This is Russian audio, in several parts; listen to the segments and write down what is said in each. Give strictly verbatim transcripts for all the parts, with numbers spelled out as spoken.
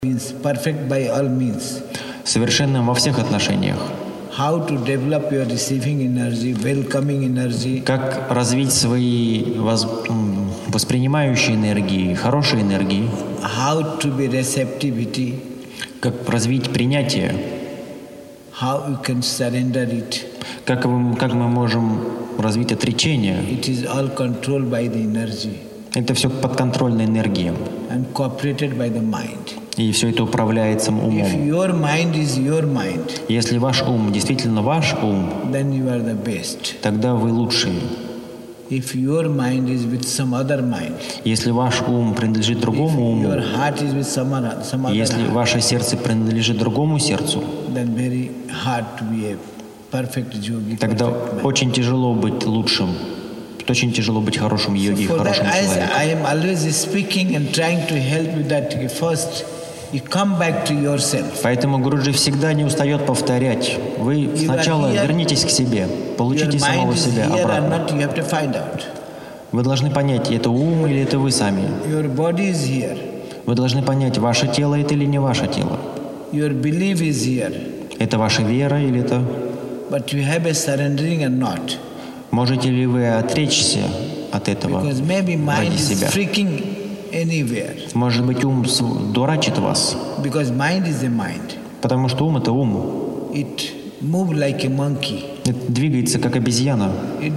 means perfect by all means. Совершенным во всех отношениях. How to develop your receiving energy, welcoming energy. Как развить свои воз... воспринимающие энергии, хорошие энергии. How to be receptivity. Как развить принятие. How you can surrender it. Как, вы, как мы можем развить отречение. It is all controlled by the energy. Это все подконтрольно энергиям. And cooperated by the mind. И все это управляется умом. If your mind is your mind, если ваш ум действительно ваш ум, then you are the best. Тогда вы лучшие. If your mind is with some other mind, если ваш ум принадлежит другому уму, your heart is with some other, some other если heart, ваше сердце принадлежит другому сердцу, then very hard to be a perfect yogi. Тогда perfect очень тяжело быть лучшим. Очень тяжело быть хорошим йоги, so хорошим that, человеком. I am always speaking and trying to help you that first you come back to yourself. Поэтому Гуруджи всегда не устает повторять. Вы сначала here, вернитесь к себе, получите самого себя обратно. Not, you have to find out. Вы должны понять, это ум или это вы сами. Your body is here. Вы должны понять, ваше тело это или не ваше тело. Your belief is here. Это ваша вера или это... But you have a surrendering and not. Можете ли вы отречься от этого ради себя? Может быть, ум дурачит вас. Потому что ум — это ум. Like это двигается, как обезьяна.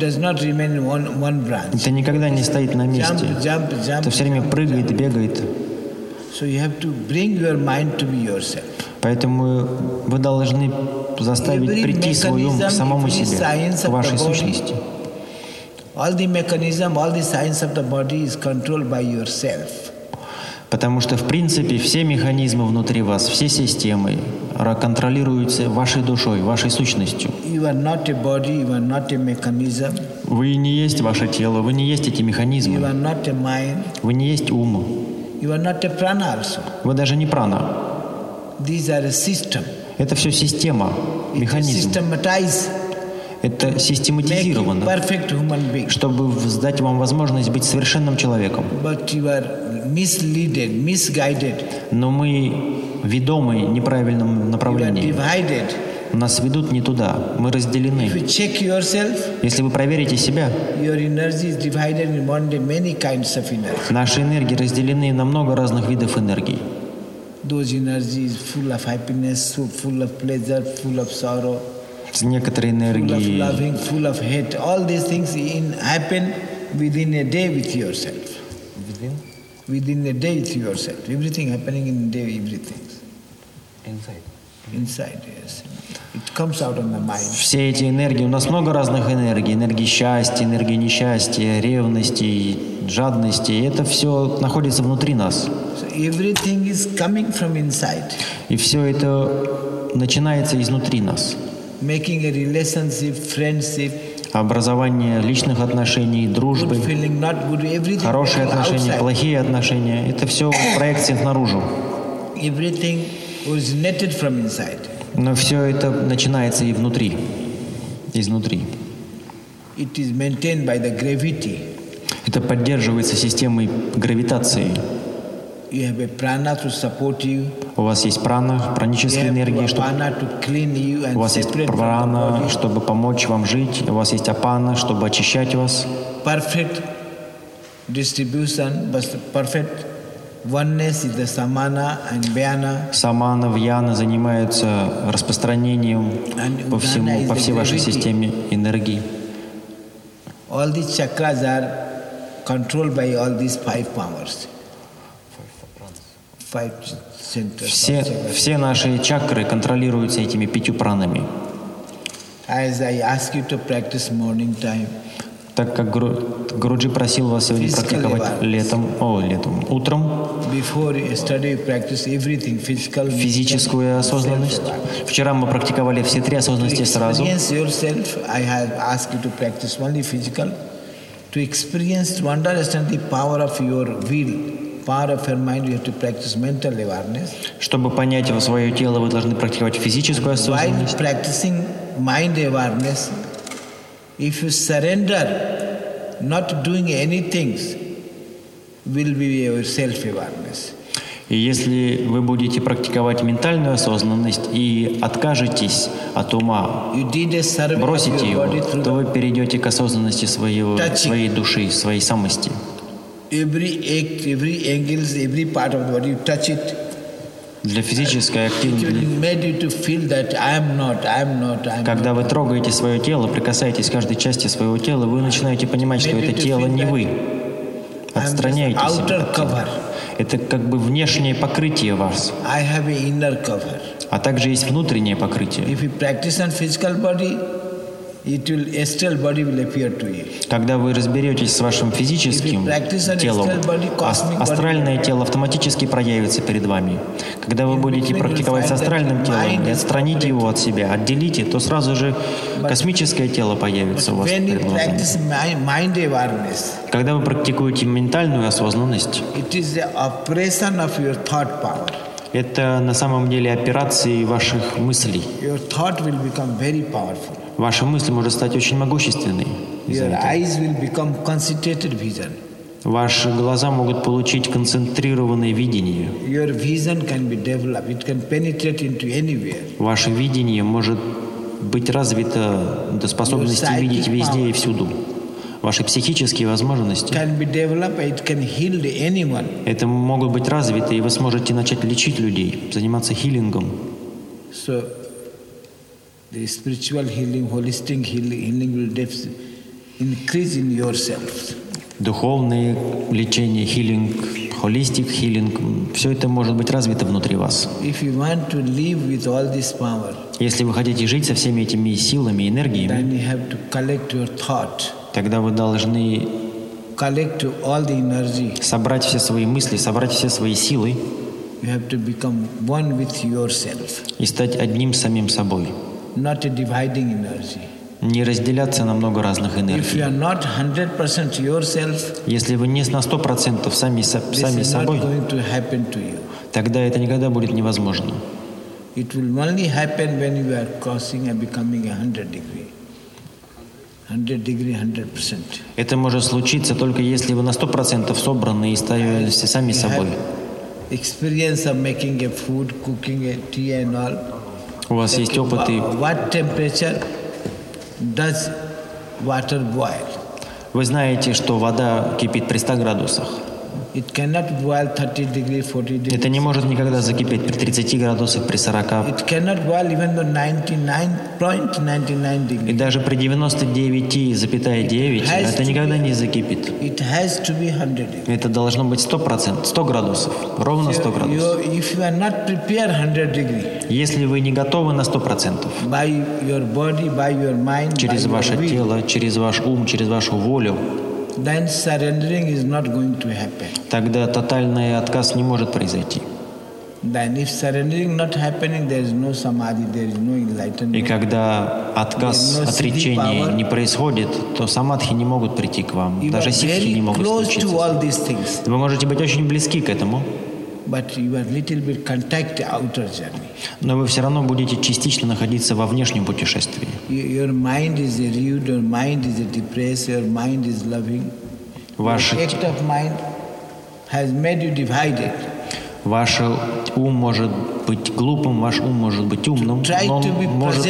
One, one это никогда не стоит на месте. Jump, jump, jump, это все время jump, прыгает и бегает. So you have to bring your mind to be yourself. Поэтому вы должны заставить Every прийти свой ум к самому себе, к вашей сущности. All the mechanism, all the science of the body is controlled by yourself. Потому что, в принципе, все механизмы внутри вас, все системы контролируются вашей душой, вашей сущностью. You are not a body, you are not a mechanism. Вы не есть ваше тело, вы не есть эти механизмы. You are not a mind. Вы не есть ум. You are not a prana also. Вы даже не прана. These are a system. Это все система, механизм. Это систематизировано, чтобы дать вам возможность быть совершенным человеком. Но мы ведомы неправильным направлением. Нас ведут не туда. Мы разделены. Если вы проверите себя, наши энергии разделены на много разных видов энергий. Those energies full of happiness, full of pleasure, full of sorrow. Некоторые энергии, full of loving, full of hate. All these things in, happen within a day with yourself. Within? Within a day with yourself. Everything happening in a day, everything. Inside. Inside, yes. It comes out on the mind. Все эти энергии, у нас много разных энергий. Энергии счастья, энергии несчастья, ревности, жадности. Это все находится внутри нас. So everything is coming from inside. И все это начинается изнутри нас. Making a relationship, friendship, образование личных отношений, дружбы, good feeling, not good, everything, хорошие отношения, outside. Плохие отношения. Это все проекция наружу. Everything originated from inside. Но все это начинается и внутри, изнутри. It is maintained by the gravity. Это поддерживается системой гравитации. You have a prana to support you. У вас есть прана, праническая энергия, чтобы... у вас есть прана, чтобы помочь вам жить. У вас есть апана, чтобы очищать вас. Perfect distribution, but perfect oneness is the samana and vyana. Самана, вьяна занимаются распространением по всему, по всей вашей системе энергии. All these chakras are controlled by all these five powers. Five centers. Все, все наши чакры контролируются этими пятью пранами. As I ask you to practice morning time. Так как Гуруджи просил вас сегодня практиковать летом, о, летом, утром, физическую осознанность. Вчера мы практиковали все три осознанности сразу. Чтобы понять его свое тело, вы должны практиковать физическую осознанность. If you surrender, not doing anything, will be your self-awareness. И если вы будете практиковать ментальную осознанность и откажетесь от ума, бросите его, то вы перейдете к осознанности своего, своей души, своей самости. Для физической активности, когда вы трогаете свое тело, прикасаетесь к каждой части своего тела, вы начинаете понимать, что это тело не вы. Отстраняете себя от тела. Это как бы внешнее покрытие вас. А также есть внутреннее покрытие. Когда вы разберетесь с вашим физическим телом, астральное тело автоматически проявится перед вами. Когда вы будете практиковать с астральным телом и отстраните его от себя, отделите, то сразу же космическое тело появится у вас перед глазами. Когда вы практикуете ментальную осознанность, это на самом деле операции ваших мыслей. Ваша мысль может стать очень могущественной. Ваши глаза могут получить концентрированное видение. Ваше видение может быть развито до способности видеть везде и всюду. Ваши психические возможности это могут быть развиты, и вы сможете начать лечить людей, заниматься хилингом. The spiritual healing, holistic healing will increase in yourself. Духовное лечение, хилинг, холистик хилинг, все это может быть развито внутри вас. If you want to live with all this power, если вы хотите жить со всеми этими силами и энергиями, then you have to collect your thought. Тогда вы должны collect all the energy. Собрать все свои мысли, собрать все свои силы you have to become one with yourself. И стать одним самим собой. Not a dividing energy. Не разделяться на много разных энергий. If you are not one hundred percent yourself, если вы не на сто процентов сами, сами собой, тогда это никогда будет невозможно. It will only happen when you are crossing and becoming a hundred degree. hundred degree, hundred percent. Это может случиться только если вы на сто процентов собраны и становитесь сами собой. Experience of making a food, cooking a tea and all. У вас есть опыт и... What temperature does water boil? Вы знаете, что вода кипит при ста градусах. It cannot boil thirty degree, forty degree. Это не может никогда закипеть при тридцати градусах, при сорока. It cannot boil even though ninety-nine point nine nine degree. И даже при девяноста девяти целых девяти десятых это никогда не закипит. It has to be one hundred degree. Это должно быть сто процентов, сто градусов, ровно сто градусов. If you are not prepared one hundred degree, если вы не готовы на сто процентов, by your body, by your mind, через ваше тело, через ваш ум, через вашу волю, then surrendering is not going to happen. Тогда тотальный отказ не может произойти. Then if surrendering not happening, there is no samadhi, there is no enlightenment. И когда отказ, no отречение не происходит, то самадхи не могут прийти к вам. You даже ситхи не могут случиться. Вы можете быть очень близки к этому. But you are little bit contact outer journey. Но вы все равно будете частично находиться во внешнем путешествии. Your mind is rude, your mind is depressed, your mind is loving. Ваш act of mind has made you divided. Ваш ум может быть глупым, ваш ум может быть умным, но он, может...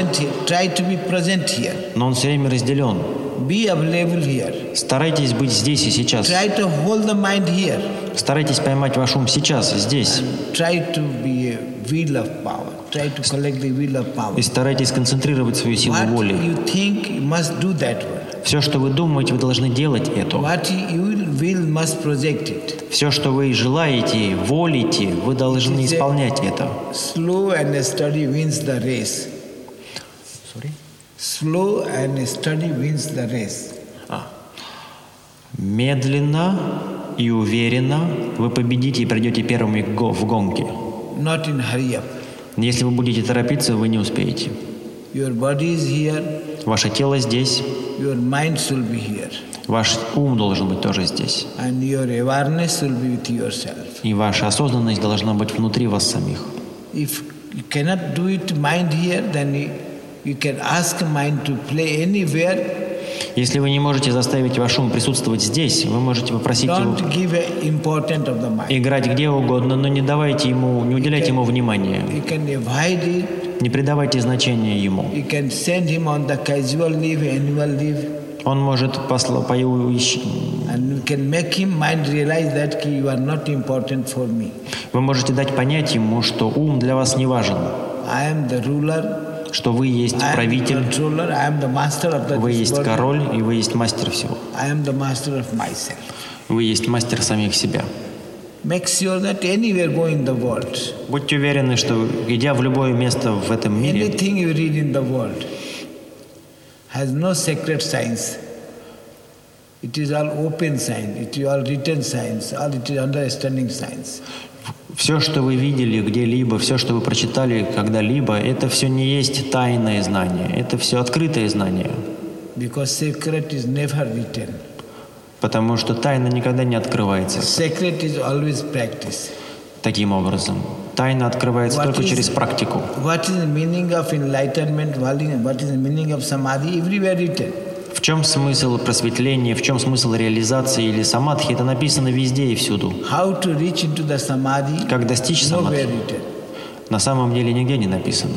но он все время разделен. Be available here. Старайтесь быть здесь и сейчас. Try to hold the mind here. Старайтесь поймать ваш ум сейчас, здесь. Try to be a wheel of power. Try to collect the wheel of power. И старайтесь концентрировать свою силу воли. What you think, you must do that one. Все, что вы думаете, вы должны делать это. What you will, must project it. Все, что вы желаете, волите, вы должны исполнять это. Slow and steady wins the race. Sorry? Slow and steady wins the race. А. Медленно и уверенно вы победите и пройдете первыми в гонке. Not in hurry up. Если вы будете торопиться, вы не успеете. Your body is here. Ваше тело здесь. Your mind should be here. Ваш ум должен быть тоже здесь. And your awareness should be with yourself. И ваша осознанность должна быть внутри вас самих. If you cannot do it mind here, then you, you can ask mind to play anywhere. Если вы не можете заставить ваш ум присутствовать здесь, вы можете попросить его играть где угодно, но не давайте ему, не уделяйте ему внимания. Не придавайте значения ему. Он может послать по его Вы можете дать понять ему, что ум для вас не важен. Что вы есть правитель, вы есть король, и вы есть мастер всего. Вы есть мастер самих себя. Будьте уверены, что, идя в любое место в этом мире, все, что вы видели где-либо, все, что вы прочитали когда-либо, это все не есть тайное знание, это все открытое знание. Потому что тайна никогда не открывается таким образом. Тайна открывается только через практику. В чем смысл просветления, в чем смысл реализации или самадхи, это написано везде и всюду. Как достичь самадхи, на самом деле нигде не написано.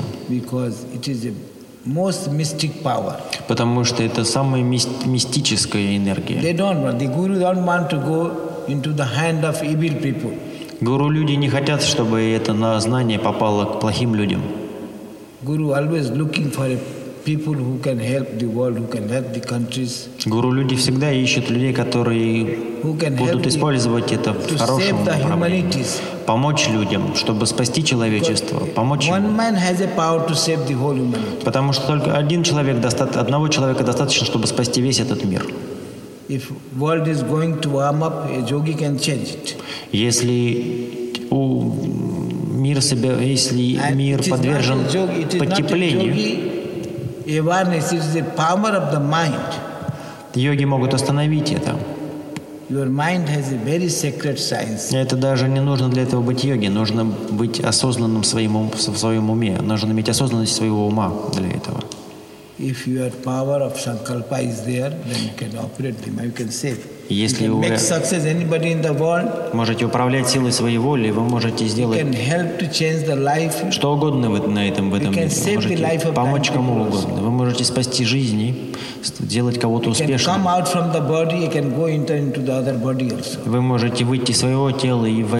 Потому что это самая мистическая энергия. Гуру люди не хотят, чтобы это знание попало к плохим людям. Гуру люди всегда ищут людей, которые будут использовать это в хорошем направлении. Помочь людям, чтобы спасти человечество, помочь ему. Потому что только один человек, одного человека достаточно, чтобы спасти весь этот мир. Если у мир себя, если мир подвержен потеплению, йоги могут остановить это. Это даже не нужно для этого быть йоги. Нужно быть осознанным в своем, в своем уме. Нужно иметь осознанность своего ума для этого. Если вы можете управлять силой своей воли, вы можете сделать что угодно на этом, в этом мире. Вы можете помочь кому угодно. Вы можете спасти жизни, сделать кого-то успешным. Вы можете выйти из своего тела и